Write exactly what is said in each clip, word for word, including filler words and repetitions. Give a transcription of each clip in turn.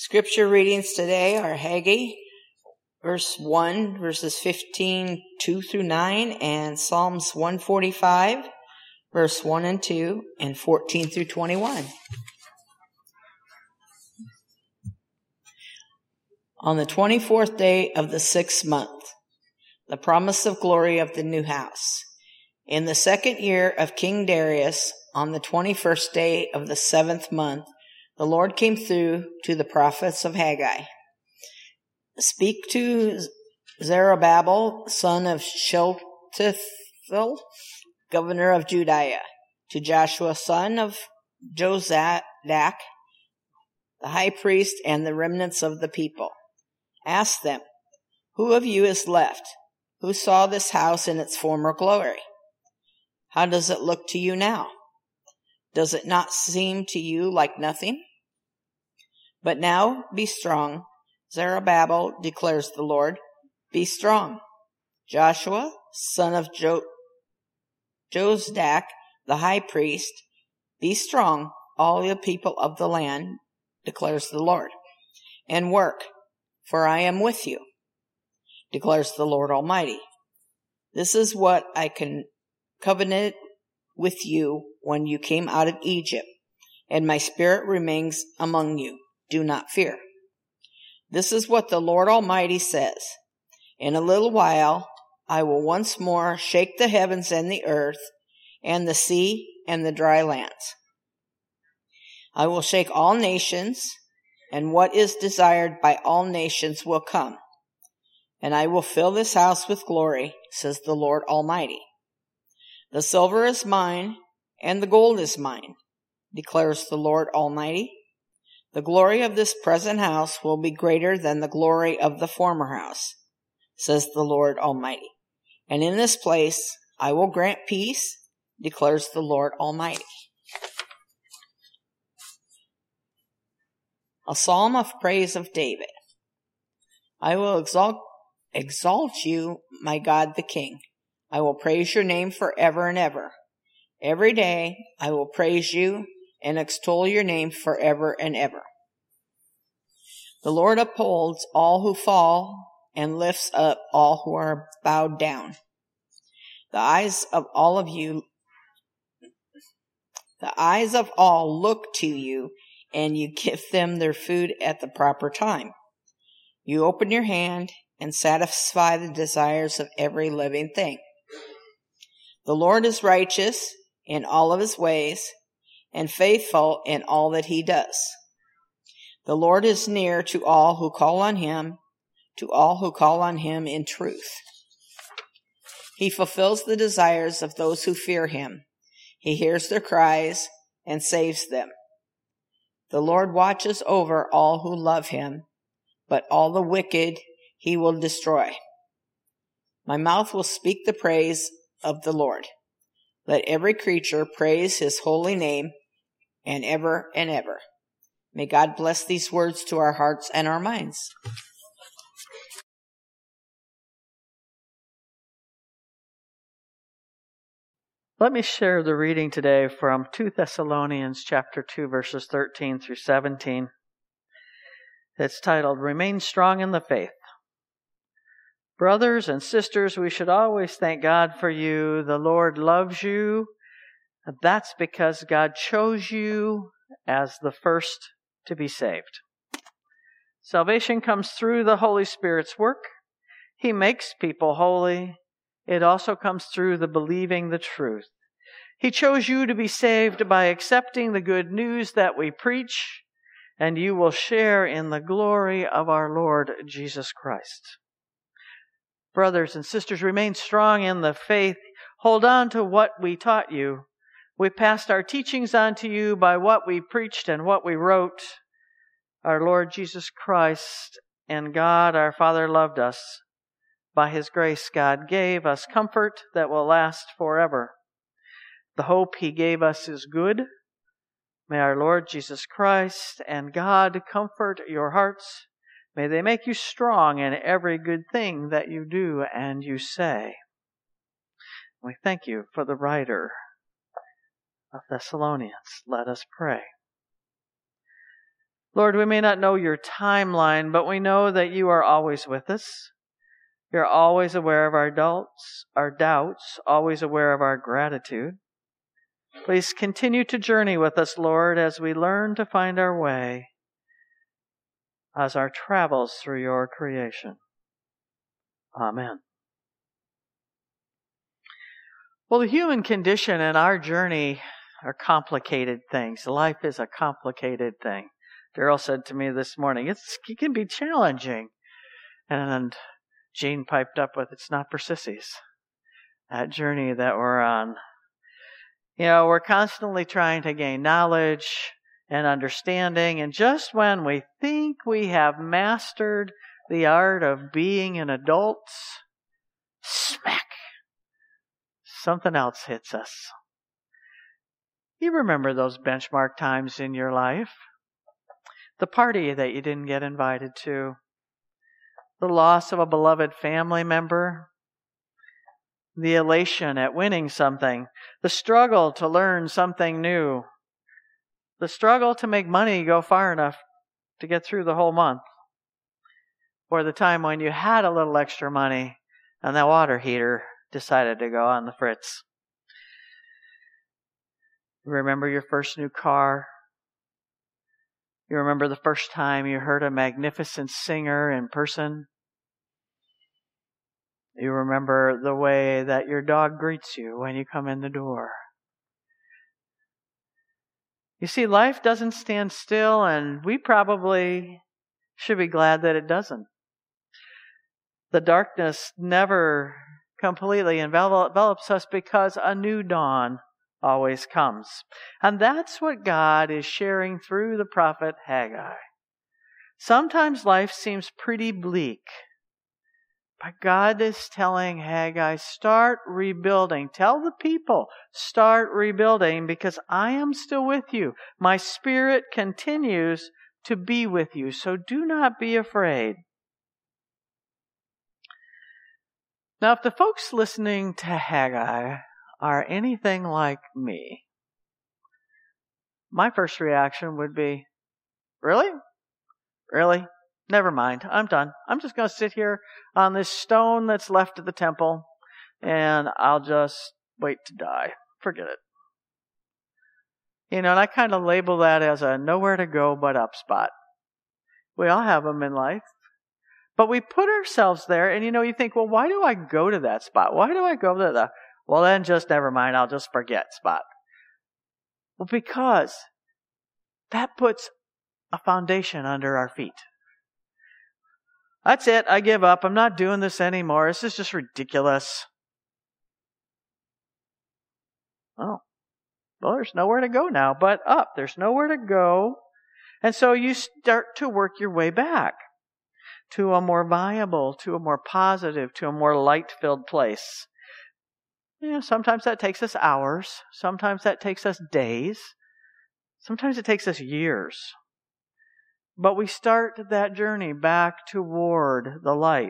Scripture readings today are Haggai, verse one, verses fifteen, two through nine, and Psalms one forty-five, verse one and two, and fourteen through twenty-one. On the twenty-fourth day of the sixth month, the promise of glory of the new house. In the second year of King Darius, on the twenty-first day of the seventh month, the Lord came through to the prophets of Haggai. Speak to Zerubbabel, son of Shealtiel, governor of Judea, to Joshua, son of Jozadak, the high priest, and the remnants of the people. Ask them, who of you is left? Who saw this house in its former glory? How does it look to you now? Does it not seem to you like nothing? But now be strong, Zerubbabel, declares the Lord. Be strong. Joshua, son of jo- Jozadak, the high priest, be strong, all the people of the land, declares the Lord, and work, for I am with you, declares the Lord Almighty. This is what I can covenant with you when you came out of Egypt, and my spirit remains among you. Do not fear. This is what the Lord Almighty says. In a little while, I will once more shake the heavens and the earth, and the sea and the dry lands. I will shake all nations, and what is desired by all nations will come. And I will fill this house with glory, says the Lord Almighty. The silver is mine, and the gold is mine, declares the Lord Almighty. The glory of this present house will be greater than the glory of the former house, says the Lord Almighty. And in this place I will grant peace, declares the Lord Almighty. A psalm of praise of David. I will exalt, exalt you, my God the King. I will praise your name forever and ever. Every day I will praise you and extol your name forever and ever. The Lord upholds all who fall and lifts up all who are bowed down. The eyes of all of you, the eyes of all look to you, and you give them their food at the proper time. You open your hand and satisfy the desires of every living thing. The Lord is righteous in all of his ways, and faithful in all that he does. The Lord is near to all who call on him, to all who call on him in truth. He fulfills the desires of those who fear him. He hears their cries and saves them. The Lord watches over all who love him, but all the wicked he will destroy. My mouth will speak the praise of the Lord. Let every creature praise his holy name, and ever and ever. May God bless these words to our hearts and our minds. Let me share the reading today from Second Thessalonians chapter two, verses thirteen through seventeen. It's titled, Remain Strong in the Faith. Brothers and sisters, we should always thank God for you. The Lord loves you. That's because God chose you as the first to be saved. Salvation comes through the Holy Spirit's work. He makes people holy. It also comes through the believing the truth. He chose you to be saved by accepting the good news that we preach, and you will share in the glory of our Lord Jesus Christ. Brothers and sisters, remain strong in the faith. Hold on to what we taught you. We passed our teachings on to you by what we preached and what we wrote. Our Lord Jesus Christ and God, our Father, loved us. By his grace, God gave us comfort that will last forever. The hope he gave us is good. May our Lord Jesus Christ and God comfort your hearts. May they make you strong in every good thing that you do and you say. We thank you for the writer of Thessalonians. Let us pray. Lord, we may not know your timeline, but we know that you are always with us. You're always aware of our doubts, our doubts, always aware of our gratitude. Please continue to journey with us, Lord, as we learn to find our way as our travels through your creation. Amen. Well, the human condition and our journey are complicated things. Life is a complicated thing. Daryl said to me this morning, it's, it can be challenging. And Jean piped up with, it's not for sissies. That journey that we're on. You know, we're constantly trying to gain knowledge and understanding. And just when we think we have mastered the art of being an adult, smack, something else hits us. You remember those benchmark times in your life? The party that you didn't get invited to. The loss of a beloved family member. The elation at winning something. The struggle to learn something new. The struggle to make money go far enough to get through the whole month. Or the time when you had a little extra money and that water heater decided to go on the fritz. You remember your first new car. You remember the first time you heard a magnificent singer in person. You remember the way that your dog greets you when you come in the door. You see, life doesn't stand still, and we probably should be glad that it doesn't. The darkness never completely envelops us because a new dawn always comes. And that's what God is sharing through the prophet Haggai. Sometimes life seems pretty bleak. But God is telling Haggai, start rebuilding. Tell the people, start rebuilding because I am still with you. My Spirit continues to be with you. So do not be afraid. Now, if the folks listening to Haggai are anything like me, my first reaction would be, really? Really? Never mind. I'm done. I'm just going to sit here on this stone that's left at the temple, and I'll just wait to die. Forget it. You know, and I kind of label that as a nowhere to go but up spot. We all have them in life. But we put ourselves there, and you know, you think, well, why do I go to that spot? Why do I go to the, well, then just never mind, I'll just forget spot? Well, because that puts a foundation under our feet. That's it, I give up, I'm not doing this anymore, this is just ridiculous. Oh, well, there's nowhere to go now but up. There's nowhere to go. And so you start to work your way back to a more viable, to a more positive, to a more light-filled place. You know, sometimes that takes us hours. Sometimes that takes us days. Sometimes it takes us years. But we start that journey back toward the light.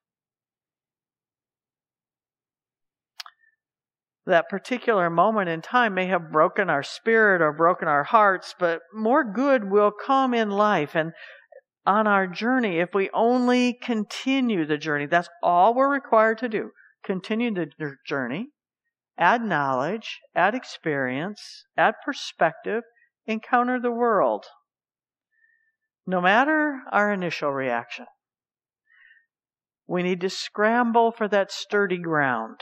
That particular moment in time may have broken our spirit or broken our hearts, but more good will come in life. And on our journey, if we only continue the journey, that's all we're required to do. Continue the journey, add knowledge, add experience, add perspective, encounter the world. No matter our initial reaction, we need to scramble for that sturdy ground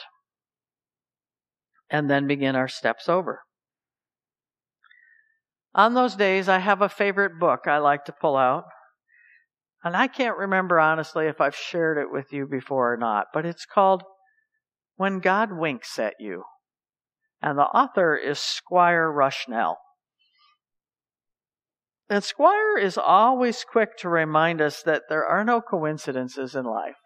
and then begin our steps over. On those days, I have a favorite book I like to pull out. And I can't remember honestly if I've shared it with you before or not, but it's called When God Winks at You. And the author is Squire Rushnell. And Squire is always quick to remind us that there are no coincidences in life.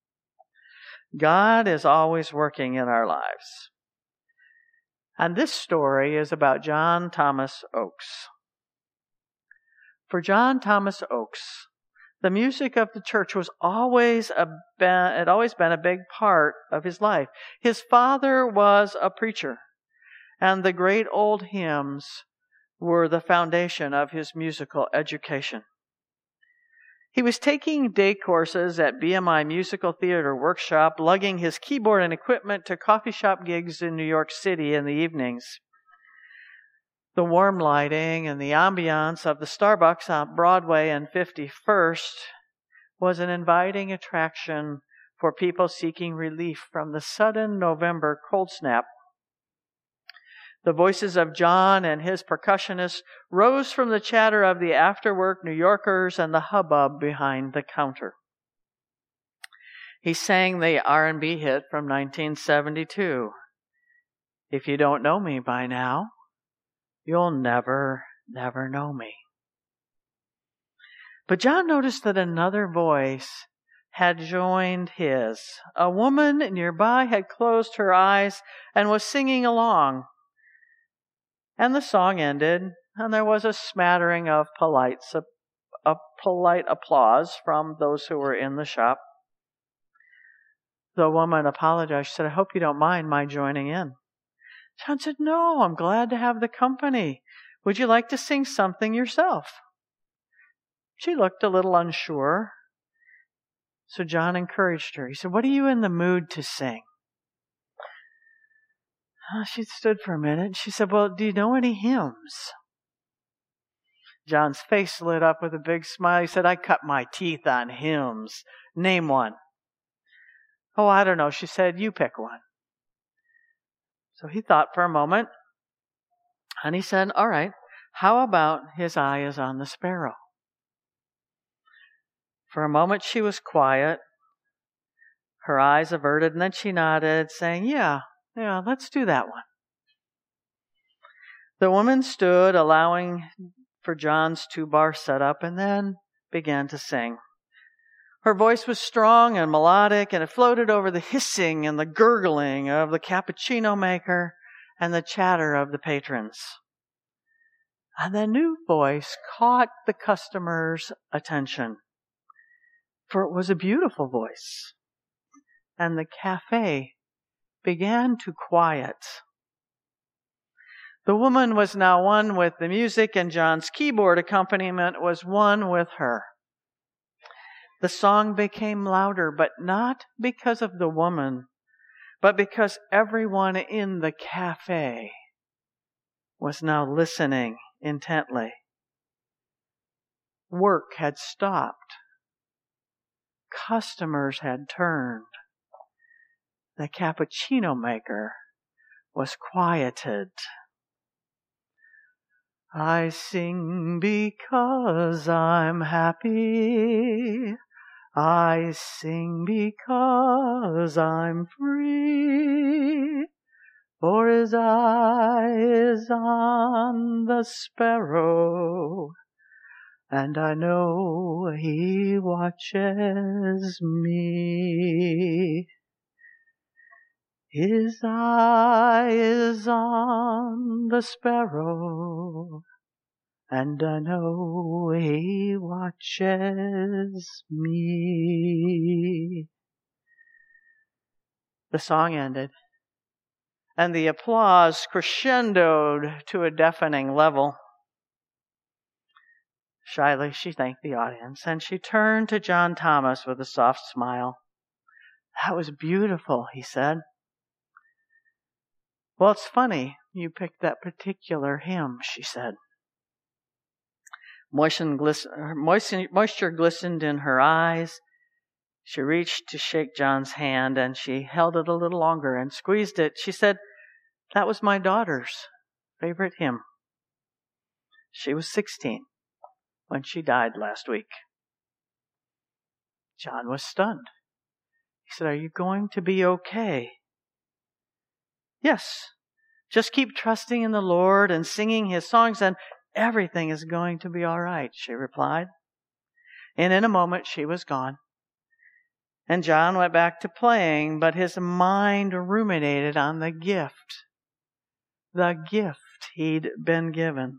God is always working in our lives. And this story is about John Thomas Oakes. For John Thomas Oakes, the music of the church was always a had always been a big part of his life. His father was a preacher, and the great old hymns were the foundation of his musical education. He was taking day courses at B M I Musical Theater Workshop, lugging his keyboard and equipment to coffee shop gigs in New York City in the evenings. The warm lighting and the ambiance of the Starbucks on Broadway and fifty-first was an inviting attraction for people seeking relief from the sudden November cold snap. The voices of John and his percussionists rose from the chatter of the after-work New Yorkers and the hubbub behind the counter. He sang the R and B hit from nineteen seventy-two. If you don't know me by now, you'll never, never know me. But John noticed that another voice had joined his. A woman nearby had closed her eyes and was singing along. And the song ended, and there was a smattering of polite, a polite applause from those who were in the shop. The woman apologized. She said, I hope you don't mind my joining in. John said, no, I'm glad to have the company. Would you like to sing something yourself? She looked a little unsure. So John encouraged her. He said, what are you in the mood to sing? Oh, she stood for a minute. She said, well, do you know any hymns? John's face lit up with a big smile. He said, I cut my teeth on hymns. Name one. Oh, I don't know. She said, you pick one. So he thought for a moment. And he said, all right, how about His Eye is on the Sparrow? For a moment she was quiet, her eyes averted, and then she nodded, saying, yeah, yeah, let's do that one. The woman stood, allowing for John's two-bar setup, and then began to sing. Her voice was strong and melodic, and it floated over the hissing and the gurgling of the cappuccino maker and the chatter of the patrons. And the new voice caught the customer's attention, for it was a beautiful voice, and the cafe began to quiet. The woman was now one with the music, and John's keyboard accompaniment was one with her. The song became louder, but not because of the woman, but because everyone in the cafe was now listening intently. Work had stopped. Customers had turned. The cappuccino maker was quieted. I sing because I'm happy. I sing because I'm free. For His eye is on the sparrow, and I know He watches me. His eye is on the sparrow, and I know He watches me. The song ended, and the applause crescendoed to a deafening level. Shyly, she thanked the audience, and she turned to John Thomas with a soft smile. That was beautiful, he said. Well, it's funny you picked that particular hymn, she said. Moisten glisten, moisten, moisture glistened in her eyes. She reached to shake John's hand, and she held it a little longer and squeezed it. She said, that was my daughter's favorite hymn. She was sixteen when she died last week. John was stunned. He said, are you going to be okay? Yes. Just keep trusting in the Lord and singing His songs, and everything is going to be all right, she replied. And in a moment, she was gone. And John went back to playing, but his mind ruminated on the gift, the gift he'd been given.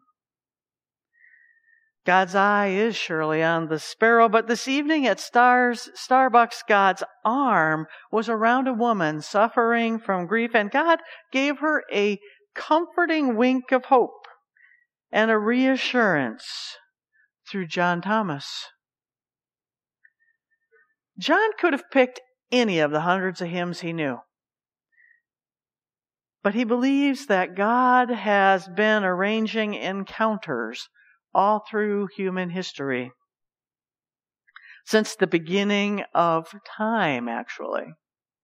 God's eye is surely on the sparrow, but this evening at Stars, Starbucks, God's arm was around a woman suffering from grief, and God gave her a comforting wink of hope and a reassurance through John Thomas. John could have picked any of the hundreds of hymns he knew. But he believes that God has been arranging encounters all through human history. Since the beginning of time, actually.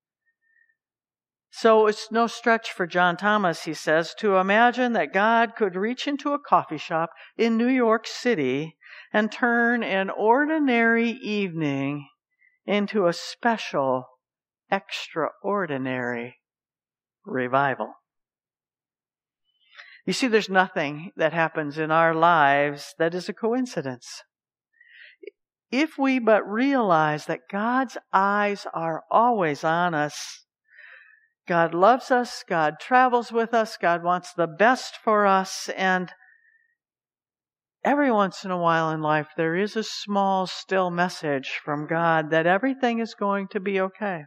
So it's no stretch for John Thomas, he says, to imagine that God could reach into a coffee shop in New York City and turn an ordinary evening into a special, extraordinary revival. You see, there's nothing that happens in our lives that is a coincidence. If we but realize that God's eyes are always on us, God loves us, God travels with us, God wants the best for us, and every once in a while in life there is a small, still message from God that everything is going to be okay.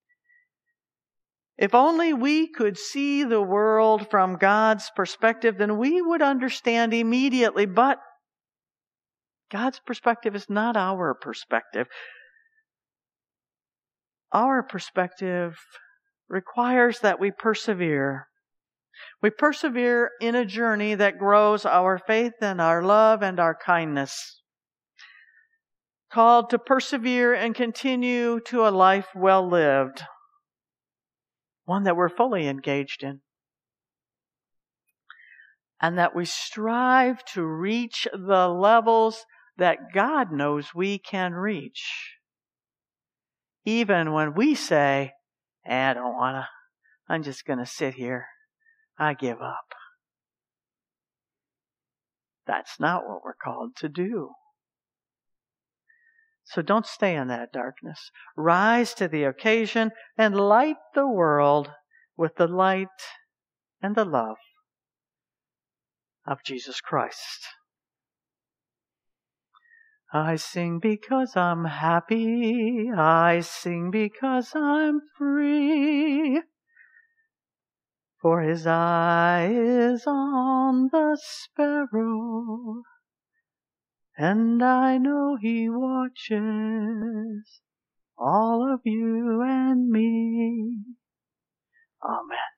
If only we could see the world from God's perspective, then we would understand immediately, but God's perspective is not our perspective. Our perspective requires that we persevere. We persevere in a journey that grows our faith and our love and our kindness. Called to persevere and continue to a life well lived. One that we're fully engaged in. And that we strive to reach the levels that God knows we can reach. Even when we say, I don't want to. I'm just going to sit here. I give up. That's not what we're called to do. So don't stay in that darkness. Rise to the occasion and light the world with the light and the love of Jesus Christ. I sing because I'm happy. I sing because I'm free. For His eye is on the sparrow, and I know He watches all of you and me. Amen.